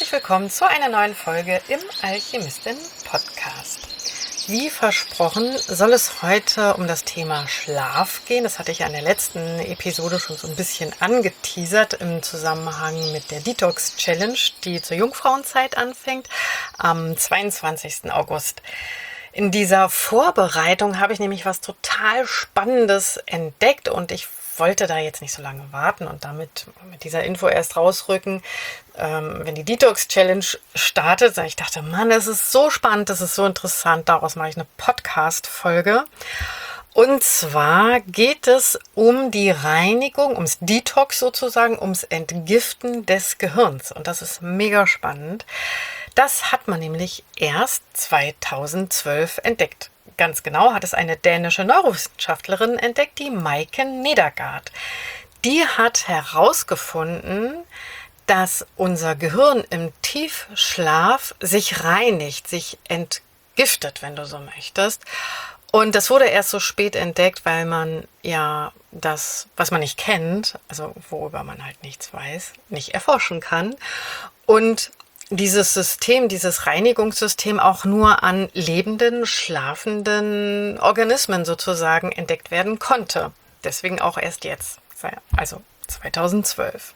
herzlich willkommen zu einer neuen Folge im Alchemistin-Podcast. Wie versprochen soll es heute um das Thema Schlaf gehen. Das hatte ich ja in der letzten Episode schon so ein bisschen angeteasert im Zusammenhang mit der Detox Challenge, die zur Jungfrauenzeit anfängt, am 22. August. In dieser Vorbereitung habe ich nämlich was total Spannendes entdeckt und ich wollte da jetzt nicht so lange warten und damit mit dieser Info erst rausrücken, wenn die Detox Challenge startet. Ich dachte, Mann, das ist so spannend, das ist so interessant, daraus mache ich eine Podcast-Folge. Und zwar geht es um die Reinigung, ums Detox sozusagen, ums Entgiften des Gehirns. Und das ist mega spannend. Das hat man nämlich erst 2012 entdeckt. Ganz genau hat es eine dänische Neurowissenschaftlerin entdeckt, die Maiken Nedergaard. Die hat herausgefunden, dass unser Gehirn im Tiefschlaf sich reinigt, sich entgiftet, wenn du so möchtest. Und das wurde erst so spät entdeckt, weil man ja das, was man nicht kennt, also worüber man halt nichts weiß, nicht erforschen kann. Und dieses System, dieses Reinigungssystem auch nur an lebenden, schlafenden Organismen sozusagen entdeckt werden konnte. Deswegen auch erst jetzt, also 2012.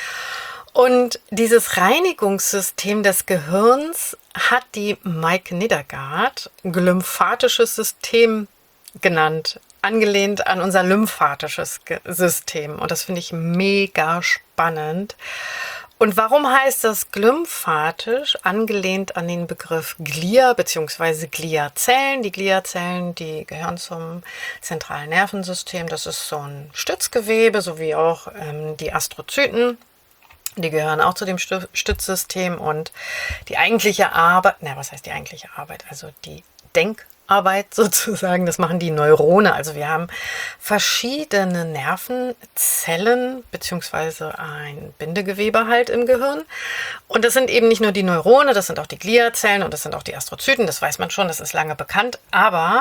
Und dieses Reinigungssystem des Gehirns hat die Maiken Nedergaard glymphatisches System genannt, angelehnt an unser lymphatisches System. Und das finde ich mega spannend. Und warum heißt das glymphatisch? Angelehnt an den Begriff Glia bzw. Gliazellen. Die Gliazellen, die gehören zum zentralen Nervensystem. Das ist so ein Stützgewebe, sowie auch die Astrozyten. Die gehören auch zu dem Stützsystem. Und die eigentliche Arbeit, was heißt die eigentliche Arbeit? Also die Denkarbeit sozusagen, das machen die Neurone. Also wir haben verschiedene Nervenzellen beziehungsweise ein Bindegewebe halt im Gehirn. Und das sind eben nicht nur die Neurone, das sind auch die Gliazellen und das sind auch die Astrozyten. Das weiß man schon, das ist lange bekannt. Aber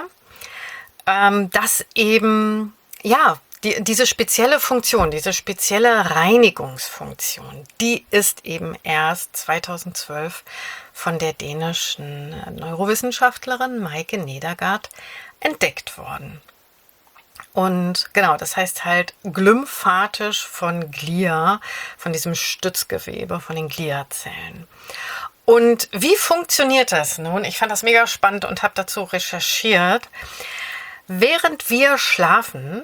dass eben, ja, diese spezielle Funktion, diese spezielle Reinigungsfunktion, die ist eben erst 2012 von der dänischen Neurowissenschaftlerin Maiken Nedergaard entdeckt worden. Und genau, das heißt halt glymphatisch von Glia, von diesem Stützgewebe, von den Gliazellen. Und wie funktioniert das nun? Ich fand das mega spannend und habe dazu recherchiert. Während wir schlafen,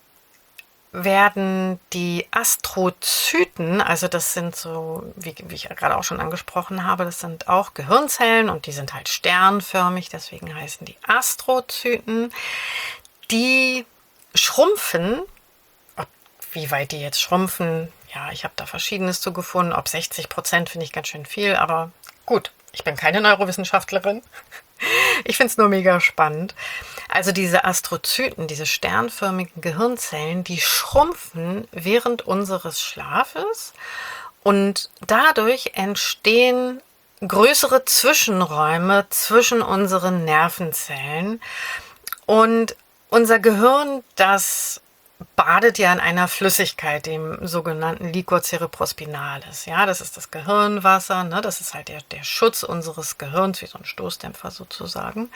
werden die Astrozyten, also das sind so, wie ich gerade auch schon angesprochen habe, das sind auch Gehirnzellen und die sind halt sternförmig, deswegen heißen die Astrozyten, die schrumpfen. Wie weit die jetzt schrumpfen, ja, ich habe da Verschiedenes zu gefunden, ob 60% finde ich ganz schön viel, aber gut, ich bin keine Neurowissenschaftlerin. Ich finde es nur mega spannend. Also diese Astrozyten, diese sternförmigen Gehirnzellen, die schrumpfen während unseres Schlafes und dadurch entstehen größere Zwischenräume zwischen unseren Nervenzellen. Und unser Gehirn, das badet ja in einer Flüssigkeit, dem sogenannten Liquor cerebrospinalis. Ja, das ist das Gehirnwasser, ne? Das ist halt der Schutz unseres Gehirns, wie so ein Stoßdämpfer sozusagen.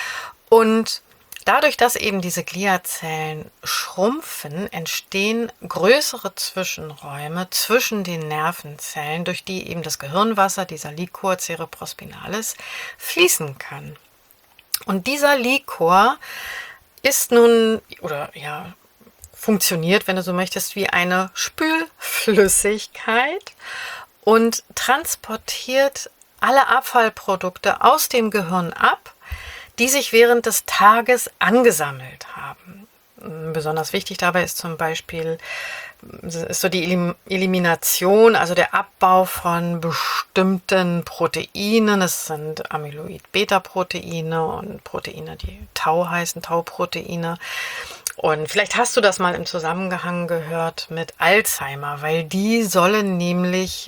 Und dadurch, dass eben diese Gliazellen schrumpfen, entstehen größere Zwischenräume zwischen den Nervenzellen, durch die eben das Gehirnwasser, dieser Liquor cerebrospinalis, fließen kann. Und dieser Liquor ist nun, oder ja, funktioniert, wenn du so möchtest, wie eine Spülflüssigkeit und transportiert alle Abfallprodukte aus dem Gehirn ab, die sich während des Tages angesammelt haben. Besonders wichtig dabei ist zum Beispiel ist so die Elimination, also der Abbau von bestimmten Proteinen. Das sind Amyloid-Beta-Proteine und Proteine, die Tau heißen, Tau-Proteine. Und vielleicht hast du das mal im Zusammenhang gehört mit Alzheimer, weil die sollen nämlich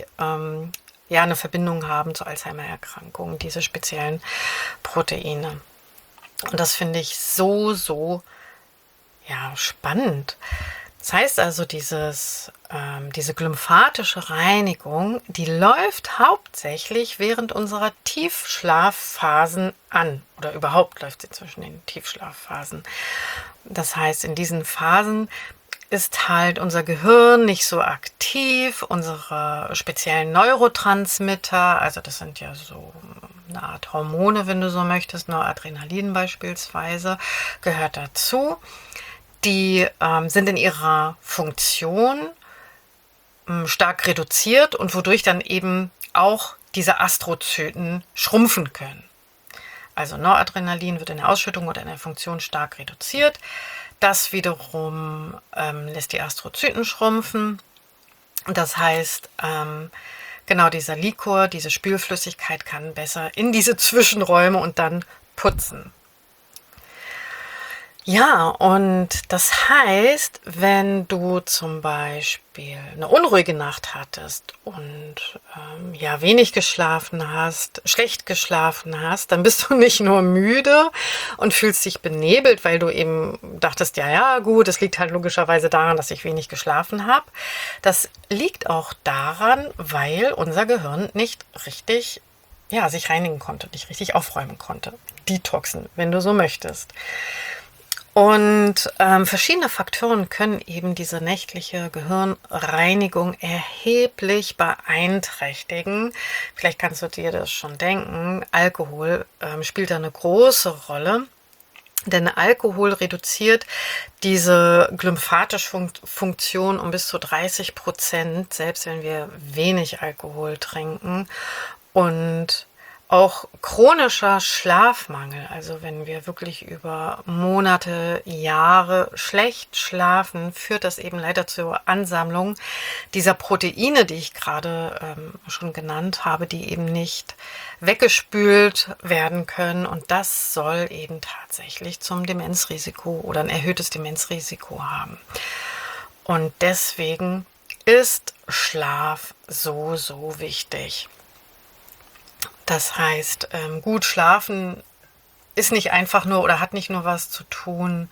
eine Verbindung haben zur Alzheimer-Erkrankung, diese speziellen Proteine. Und das finde ich so spannend. Das heißt also, diese glymphatische Reinigung, die läuft hauptsächlich während unserer Tiefschlafphasen an. Oder überhaupt läuft sie zwischen den Tiefschlafphasen. Das heißt, in diesen Phasen ist halt unser Gehirn nicht so aktiv, unsere speziellen Neurotransmitter, also das sind ja so eine Art Hormone, wenn du so möchtest, Noradrenalin beispielsweise, gehört dazu. Die sind in ihrer Funktion stark reduziert und wodurch dann eben auch diese Astrozyten schrumpfen können. Also Noradrenalin wird in der Ausschüttung oder in der Funktion stark reduziert. Das wiederum lässt die Astrozyten schrumpfen. Das heißt, genau dieser Liquor, diese Spülflüssigkeit kann besser in diese Zwischenräume und dann putzen. Ja, und das heißt, wenn du zum Beispiel eine unruhige Nacht hattest und ja wenig geschlafen hast, schlecht geschlafen hast, dann bist du nicht nur müde und fühlst dich benebelt, weil du eben dachtest, ja gut, es liegt halt logischerweise daran, dass ich wenig geschlafen habe. Das liegt auch daran, weil unser Gehirn nicht richtig sich reinigen konnte, nicht richtig aufräumen konnte. Detoxen, wenn du so möchtest. Und verschiedene Faktoren können eben diese nächtliche Gehirnreinigung erheblich beeinträchtigen. Vielleicht kannst du dir das schon denken. Alkohol spielt da eine große Rolle. Denn Alkohol reduziert diese glymphatische Funktion um bis zu 30%, selbst wenn wir wenig Alkohol trinken. Und auch chronischer Schlafmangel, also wenn wir wirklich über Monate, Jahre schlecht schlafen, führt das eben leider zur Ansammlung dieser Proteine, die ich gerade schon genannt habe, die eben nicht weggespült werden können. Und das soll eben tatsächlich zum Demenzrisiko oder ein erhöhtes Demenzrisiko haben. Und deswegen ist Schlaf so wichtig. Das heißt, gut schlafen ist nicht einfach nur oder hat nicht nur was zu tun,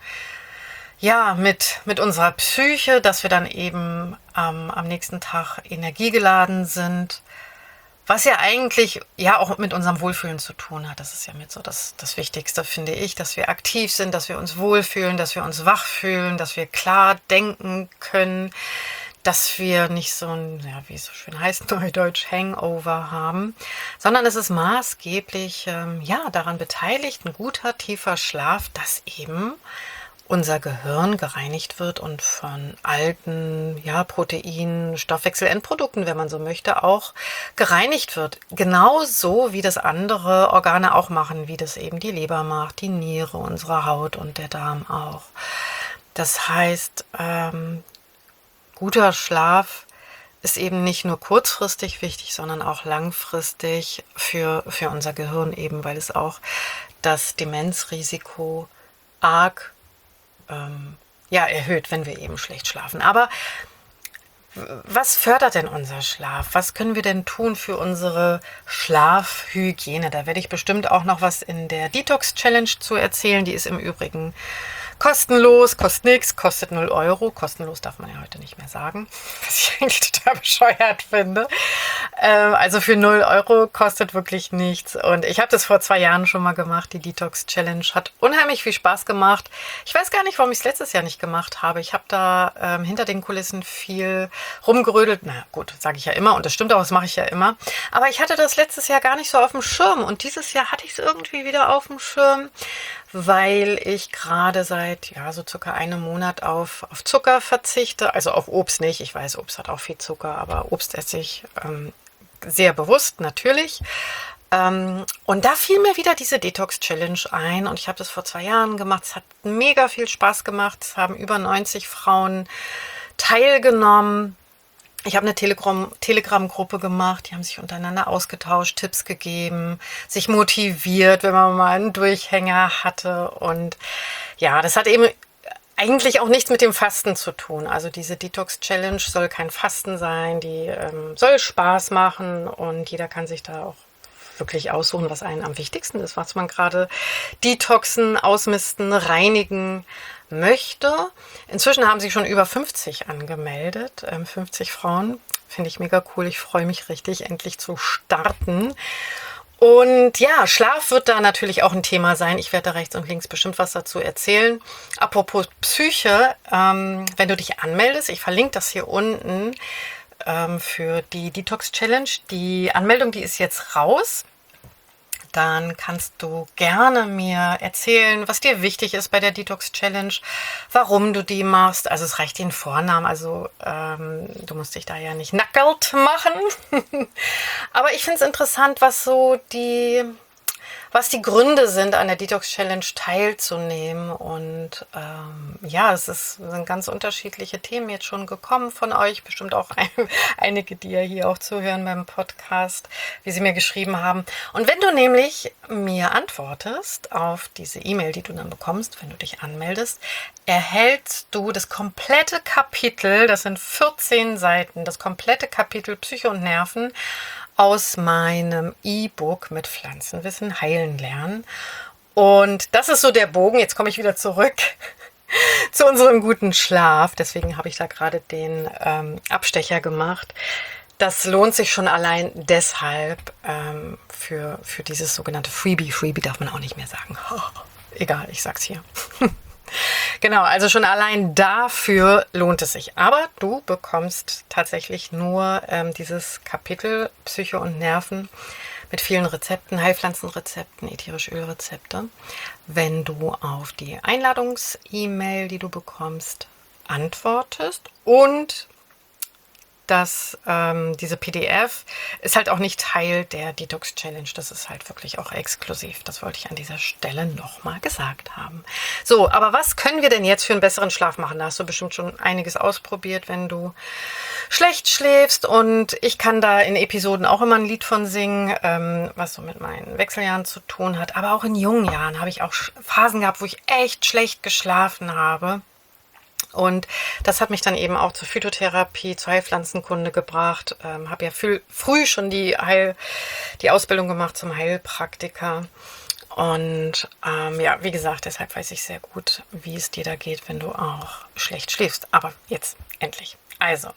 mit unserer Psyche, dass wir dann eben am nächsten Tag energiegeladen sind, was ja eigentlich auch mit unserem Wohlfühlen zu tun hat. Das ist ja mit so das Wichtigste, finde ich, dass wir aktiv sind, dass wir uns wohlfühlen, dass wir uns wach fühlen, dass wir klar denken können, dass wir nicht so ein, wie es so schön heißt, neudeutsch Hangover haben, sondern es ist maßgeblich daran beteiligt, ein guter, tiefer Schlaf, dass eben unser Gehirn gereinigt wird und von alten Proteinen, Stoffwechselendprodukten, wenn man so möchte, auch gereinigt wird. Genauso wie das andere Organe auch machen, wie das eben die Leber macht, die Niere, unsere Haut und der Darm auch. Das heißt, guter Schlaf ist eben nicht nur kurzfristig wichtig, sondern auch langfristig für unser Gehirn eben, weil es auch das Demenzrisiko arg erhöht, wenn wir eben schlecht schlafen. Aber was fördert denn unser Schlaf? Was können wir denn tun für unsere Schlafhygiene? Da werde ich bestimmt auch noch was in der Detox Challenge zu erzählen. Die ist im Übrigen kostenlos, kostet nichts, kostet 0 Euro. Kostenlos darf man ja heute nicht mehr sagen, was ich eigentlich total bescheuert finde. Also für 0 Euro kostet wirklich nichts. Und ich habe das vor 2 Jahren schon mal gemacht, die Detox Challenge. Hat unheimlich viel Spaß gemacht. Ich weiß gar nicht, warum ich es letztes Jahr nicht gemacht habe. Ich habe da hinter den Kulissen viel rumgerödelt. Na gut, sage ich ja immer und das stimmt auch, das mache ich ja immer. Aber ich hatte das letztes Jahr gar nicht so auf dem Schirm. Und dieses Jahr hatte ich es irgendwie wieder auf dem Schirm, weil ich gerade seit so circa einem Monat auf Zucker verzichte. Also auf Obst nicht. Ich weiß, Obst hat auch viel Zucker, aber Obst esse ich sehr bewusst natürlich. Und da fiel mir wieder diese Detox-Challenge ein und ich habe das vor 2 Jahren gemacht. Es hat mega viel Spaß gemacht. Es haben über 90 Frauen teilgenommen. Ich habe eine Telegram-Gruppe gemacht, die haben sich untereinander ausgetauscht, Tipps gegeben, sich motiviert, wenn man mal einen Durchhänger hatte. Und das hat eben eigentlich auch nichts mit dem Fasten zu tun. Also diese Detox-Challenge soll kein Fasten sein, die soll Spaß machen und jeder kann sich da auch wirklich aussuchen, was einem am wichtigsten ist, was man gerade detoxen, ausmisten, reinigen möchte. Inzwischen haben sich schon über 50 angemeldet, 50 Frauen. Finde ich mega cool. Ich freue mich richtig, endlich zu starten. Und ja, Schlaf wird da natürlich auch ein Thema sein. Ich werde da rechts und links bestimmt was dazu erzählen. Apropos Psyche, wenn du dich anmeldest, ich verlinke das hier unten für die Detox Challenge. Die Anmeldung, die ist jetzt raus. Dann kannst du gerne mir erzählen, was dir wichtig ist bei der Detox Challenge, warum du die machst. Also es reicht den Vornamen, also du musst dich da ja nicht nackelt machen. Aber ich finde es interessant, was die Gründe sind, an der Detox Challenge teilzunehmen. Und ja, sind ganz unterschiedliche Themen jetzt schon gekommen von euch. Bestimmt auch einige, die ja hier auch zuhören beim Podcast, wie sie mir geschrieben haben. Und wenn du nämlich mir antwortest auf diese E-Mail, die du dann bekommst, wenn du dich anmeldest, erhältst du das komplette Kapitel, das sind 14 Seiten, das komplette Kapitel Psyche und Nerven aus meinem E-Book mit Pflanzenwissen heilen lernen. Und das ist so der Bogen. Jetzt komme ich wieder zurück zu unserem guten Schlaf. Deswegen habe ich da gerade den Abstecher gemacht. Das lohnt sich schon allein deshalb für dieses sogenannte Freebie. Freebie darf man auch nicht mehr sagen. Egal, ich sag's hier. Genau, also schon allein dafür lohnt es sich. Aber du bekommst tatsächlich nur dieses Kapitel Psyche und Nerven mit vielen Rezepten, Heilpflanzenrezepten, ätherische Ölrezepte, wenn du auf die Einladungs-E-Mail, die du bekommst, antwortest. Und diese PDF ist halt auch nicht Teil der Detox Challenge. Das ist halt wirklich auch exklusiv. Das wollte ich an dieser Stelle nochmal gesagt haben. So, aber was können wir denn jetzt für einen besseren Schlaf machen? Da hast du bestimmt schon einiges ausprobiert, wenn du schlecht schläfst. Und ich kann da in Episoden auch immer ein Lied von singen, was so mit meinen Wechseljahren zu tun hat. Aber auch in jungen Jahren habe ich auch Phasen gehabt, wo ich echt schlecht geschlafen habe. Und das hat mich dann eben auch zur Phytotherapie, zur Heilpflanzenkunde gebracht. Habe ja früh schon die Ausbildung gemacht zum Heilpraktiker. Und ja, wie gesagt, deshalb weiß ich sehr gut, wie es dir da geht, wenn du auch schlecht schläfst. Aber jetzt endlich. Also,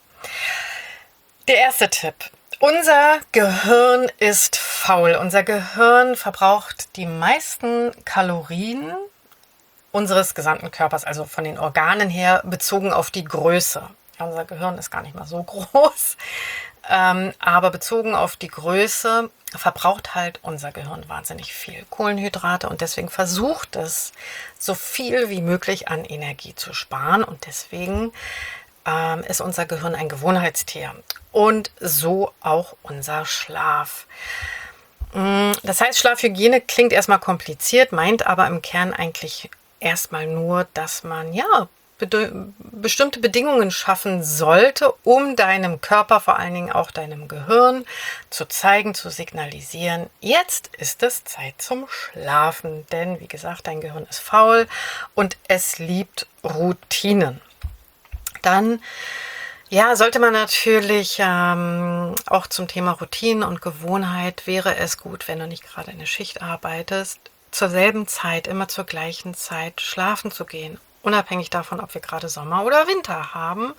der erste Tipp. Unser Gehirn ist faul. Unser Gehirn verbraucht die meisten Kalorien unseres gesamten Körpers, also von den Organen her, bezogen auf die Größe. Ja, unser Gehirn ist gar nicht mal so groß, aber bezogen auf die Größe verbraucht halt unser Gehirn wahnsinnig viel Kohlenhydrate und deswegen versucht es, so viel wie möglich an Energie zu sparen und deswegen ist unser Gehirn ein Gewohnheitstier und so auch unser Schlaf. Das heißt, Schlafhygiene klingt erstmal kompliziert, meint aber im Kern eigentlich erstmal nur, dass man ja bestimmte Bedingungen schaffen sollte, um deinem Körper, vor allen Dingen auch deinem Gehirn, zu zeigen, zu signalisieren, jetzt ist es Zeit zum Schlafen. Denn, wie gesagt, dein Gehirn ist faul und es liebt Routinen. Dann ja, sollte man natürlich auch zum Thema Routinen und Gewohnheit wäre es gut, wenn du nicht gerade in der Schicht arbeitest, zur selben Zeit, immer zur gleichen Zeit schlafen zu gehen, unabhängig davon, ob wir gerade Sommer oder Winter haben.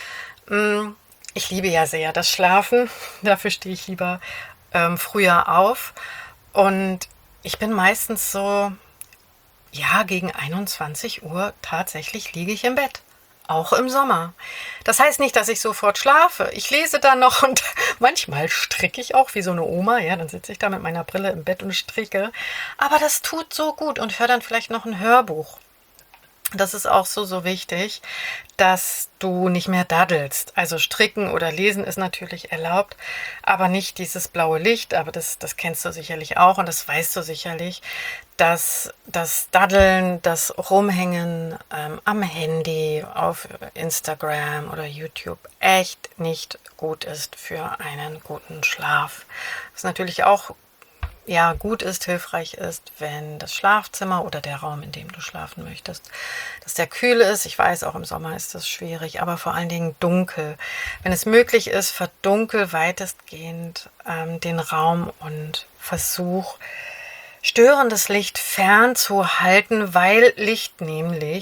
Ich liebe ja sehr das Schlafen, dafür stehe ich lieber früher auf und ich bin meistens so, ja, gegen 21 Uhr tatsächlich liege ich im Bett. Auch im Sommer. Das heißt nicht, dass ich sofort schlafe. Ich lese dann noch und manchmal stricke ich auch wie so eine Oma. Ja, dann sitze ich da mit meiner Brille im Bett und stricke. Aber das tut so gut und höre dann vielleicht noch ein Hörbuch. Das ist auch so wichtig, dass du nicht mehr daddelst. Also stricken oder lesen ist natürlich erlaubt, aber nicht dieses blaue Licht. Aber das kennst du sicherlich auch und das weißt du sicherlich, dass das Daddeln, das Rumhängen am Handy, auf Instagram oder YouTube echt nicht gut ist für einen guten Schlaf. Das ist natürlich auch ja, gut ist, hilfreich ist, wenn das Schlafzimmer oder der Raum, in dem du schlafen möchtest, dass der kühl ist. Ich weiß, auch im Sommer ist das schwierig, aber vor allen Dingen dunkel. Wenn es möglich ist, verdunkel weitestgehend den Raum und versuch, störendes Licht fernzuhalten, weil Licht nämlich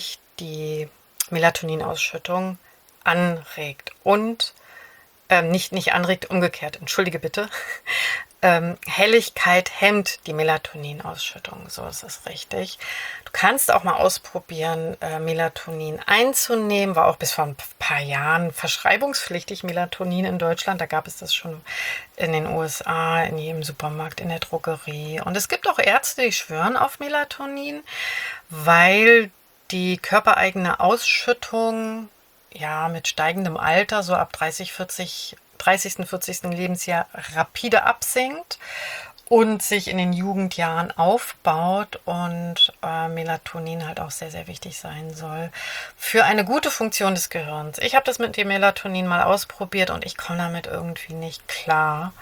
die Melatoninausschüttung anregt und nicht anregt, umgekehrt, entschuldige bitte. Helligkeit hemmt die Melatoninausschüttung, so ist es richtig. Du kannst auch mal ausprobieren, Melatonin einzunehmen, war auch bis vor ein paar Jahren verschreibungspflichtig Melatonin in Deutschland, da gab es das schon in den USA, in jedem Supermarkt, in der Drogerie. Und es gibt auch Ärzte, die schwören auf Melatonin, weil die körpereigene Ausschüttung mit steigendem Alter, so ab 30., 40. Lebensjahr rapide absinkt und sich in den Jugendjahren aufbaut und Melatonin halt auch sehr, sehr wichtig sein soll für eine gute Funktion des Gehirns. Ich habe das mit dem Melatonin mal ausprobiert und ich komme damit irgendwie nicht klar.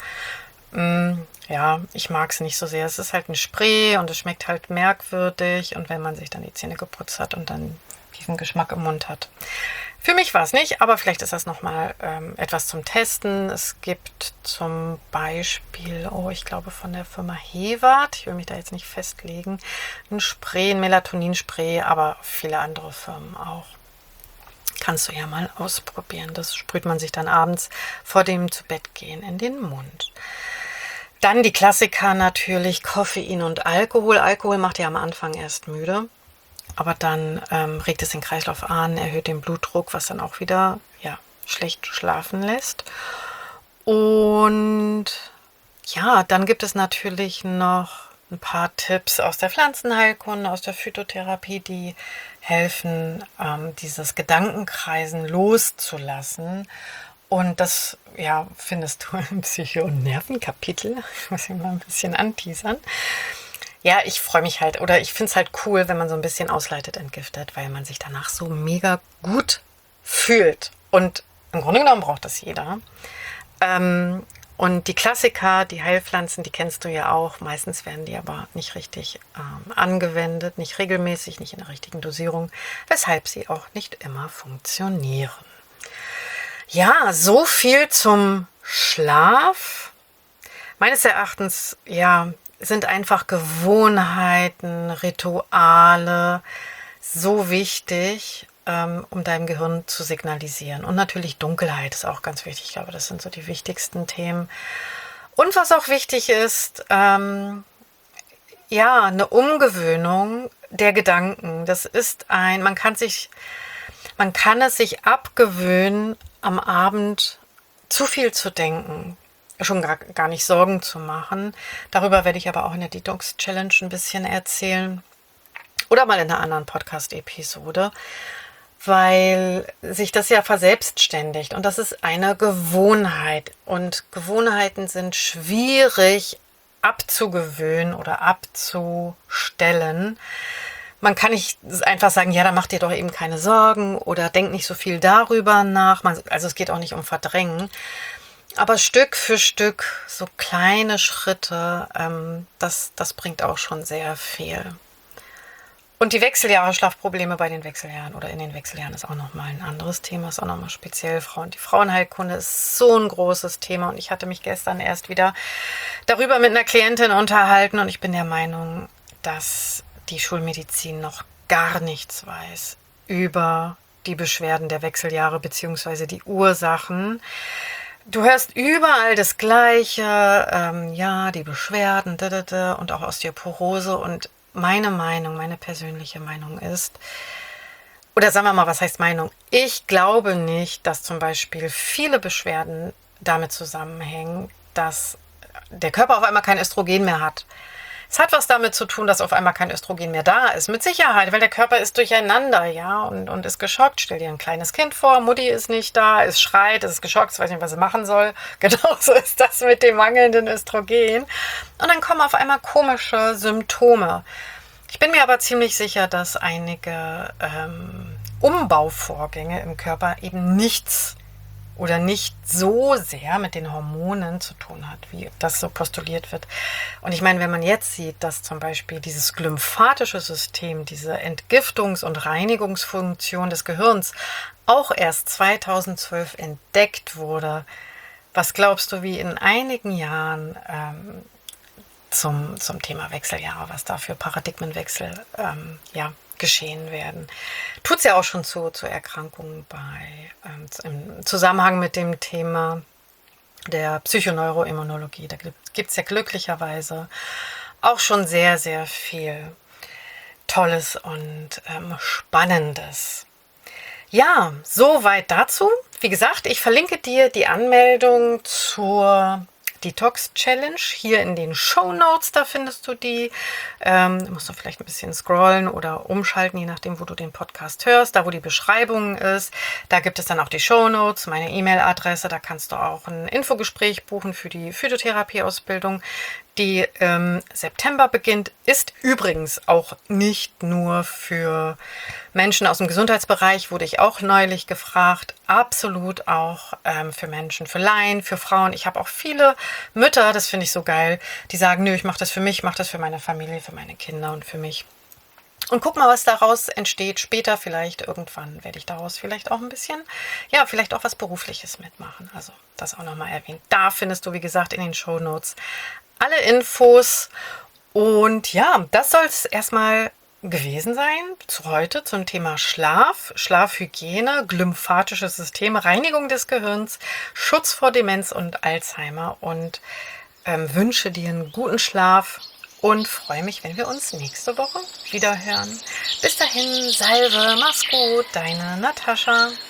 Ich mag es nicht so sehr. Es ist halt ein Spray und es schmeckt halt merkwürdig und wenn man sich dann die Zähne geputzt hat und dann diesen Geschmack im Mund hat. Für mich war es nicht, aber vielleicht ist das nochmal etwas zum Testen. Es gibt zum Beispiel, ich glaube von der Firma Hewart, ich will mich da jetzt nicht festlegen, ein Spray, ein Melatoninspray, aber viele andere Firmen auch. Kannst du ja mal ausprobieren. Das sprüht man sich dann abends vor dem Zubettgehen in den Mund. Dann die Klassiker natürlich, Koffein und Alkohol. Alkohol macht ja am Anfang erst müde. Aber dann regt es den Kreislauf an, erhöht den Blutdruck, was dann auch wieder schlecht schlafen lässt. Und dann gibt es natürlich noch ein paar Tipps aus der Pflanzenheilkunde, aus der Phytotherapie, die helfen, dieses Gedankenkreisen loszulassen. Und das findest du im Psycho- und Nervenkapitel. Ich muss hier mal ein bisschen anteasern. Ja, ich freue mich halt, oder ich finde es halt cool, wenn man so ein bisschen ausleitet, entgiftet, weil man sich danach so mega gut fühlt. Und im Grunde genommen braucht das jeder. Und die Klassiker, die Heilpflanzen, die kennst du ja auch. Meistens werden die aber nicht richtig angewendet, nicht regelmäßig, nicht in der richtigen Dosierung, weshalb sie auch nicht immer funktionieren. Ja, so viel zum Schlaf. Meines Erachtens, sind einfach Gewohnheiten, Rituale so wichtig, um deinem Gehirn zu signalisieren. Und natürlich Dunkelheit ist auch ganz wichtig. Ich glaube, das sind so die wichtigsten Themen. Und was auch wichtig ist, eine Umgewöhnung der Gedanken. Das ist man kann es sich abgewöhnen, am Abend zu viel zu denken. Schon gar nicht Sorgen zu machen. Darüber werde ich aber auch in der Detox Challenge ein bisschen erzählen oder mal in einer anderen Podcast-Episode, weil sich das ja verselbstständigt und das ist eine Gewohnheit und Gewohnheiten sind schwierig abzugewöhnen oder abzustellen. Man kann nicht einfach sagen, dann mach dir doch eben keine Sorgen oder denk nicht so viel darüber nach. Also es geht auch nicht um Verdrängen. Aber Stück für Stück, so kleine Schritte, das bringt auch schon sehr viel. Und die Wechseljahre, Schlafprobleme bei den Wechseljahren oder in den Wechseljahren ist auch nochmal ein anderes Thema, ist auch nochmal speziell Frauen. Die Frauenheilkunde ist so ein großes Thema und ich hatte mich gestern erst wieder darüber mit einer Klientin unterhalten und ich bin der Meinung, dass die Schulmedizin noch gar nichts weiß über die Beschwerden der Wechseljahre bzw. die Ursachen. Du hörst überall das Gleiche, die Beschwerden und auch Osteoporose und meine persönliche Meinung ist, oder sagen wir mal, was heißt Meinung? Ich glaube nicht, dass zum Beispiel viele Beschwerden damit zusammenhängen, dass der Körper auf einmal kein Östrogen mehr hat. Es hat was damit zu tun, dass auf einmal kein Östrogen mehr da ist. Mit Sicherheit, weil der Körper ist durcheinander, und ist geschockt. Stell dir ein kleines Kind vor, Mutti ist nicht da, es schreit, es ist geschockt, es weiß nicht, was es machen soll. Genauso ist das mit dem mangelnden Östrogen. Und dann kommen auf einmal komische Symptome. Ich bin mir aber ziemlich sicher, dass einige Umbauvorgänge im Körper eben nichts oder nicht so sehr mit den Hormonen zu tun hat, wie das so postuliert wird. Und ich meine, wenn man jetzt sieht, dass zum Beispiel dieses glymphatische System, diese Entgiftungs- und Reinigungsfunktion des Gehirns auch erst 2012 entdeckt wurde, was glaubst du, wie in einigen Jahren zum Thema Wechseljahre, was da für Paradigmenwechsel geschehen werden. Tut es ja auch schon zu Erkrankungen im Zusammenhang mit dem Thema der Psychoneuroimmunologie. Da gibt es ja glücklicherweise auch schon sehr, sehr viel Tolles und Spannendes. Ja, soweit dazu. Wie gesagt, ich verlinke dir die Anmeldung zur Detox Challenge hier in den Shownotes, da findest du die. Musst du vielleicht ein bisschen scrollen oder umschalten, je nachdem, wo du den Podcast hörst. Da, wo die Beschreibung ist, da gibt es dann auch die Shownotes, meine E-Mail-Adresse. Da kannst du auch ein Infogespräch buchen für die Phytotherapie-Ausbildung, die im September beginnt. Ist übrigens auch nicht nur für Menschen aus dem Gesundheitsbereich, wurde ich auch neulich gefragt. Absolut auch für Menschen, für Laien, für Frauen. Ich habe auch viele Mütter, das finde ich so geil, die sagen, nö, ich mache das für mich, ich mache das für meine Familie, für meine Kinder und für mich. Und guck mal, was daraus entsteht. Später vielleicht, irgendwann werde ich daraus vielleicht auch ein bisschen, ja, vielleicht auch was Berufliches mitmachen. Also das auch nochmal erwähnt. Da findest du, wie gesagt, in den Shownotes alle Infos. Und ja, das soll es erstmal gewesen sein zu heute zum Thema Schlaf, Schlafhygiene, glymphatisches System, Reinigung des Gehirns, Schutz vor Demenz und Alzheimer und wünsche dir einen guten Schlaf und freue mich, wenn wir uns nächste Woche wieder hören. Bis dahin, Salve, mach's gut, deine Natascha.